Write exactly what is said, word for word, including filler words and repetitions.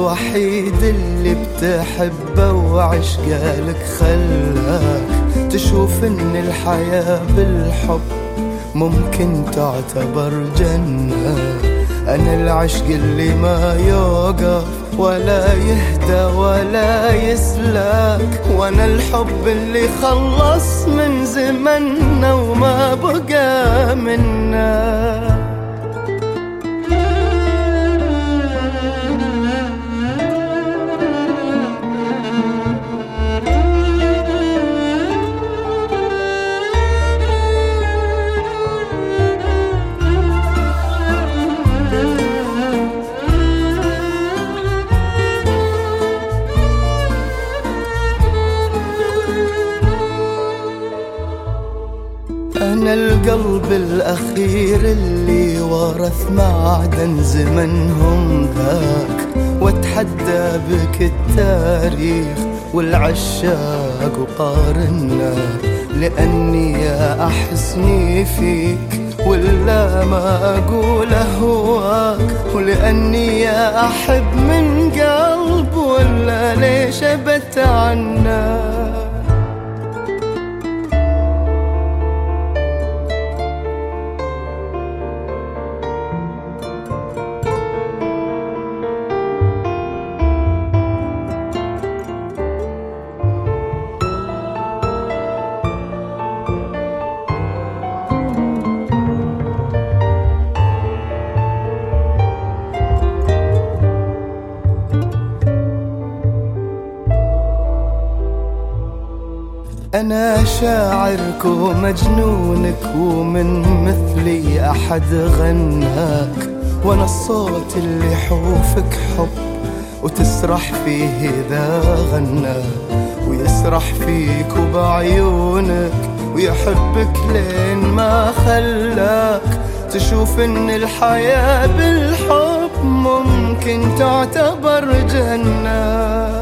الوحيد اللي بتحبه وعشقه لك خلاك تشوف ان الحياة بالحب ممكن تعتبر جنة. أنا العشق اللي ما يوقف ولا يهدى ولا يسلك، وأنا الحب اللي خلص من زمننا وما بقى منا. أنا القلب الأخير اللي ورث معدن زمنهم ذاك، واتحدى بك التاريخ والعشاق وقارنا، لأني أحسني فيك ولا ما أقوله هواك، ولأني أحب من قلب ولا ليش أبت عنك. أنا شاعرك ومجنونك ومن مثلي أحد غناك، وأنا الصوت اللي يحوفك حب وتسرح فيه إذا غنى، ويسرح فيك وبعيونك ويحبك لين ما خلاك تشوف إن الحياة بالحب ممكن تعتبر جنة.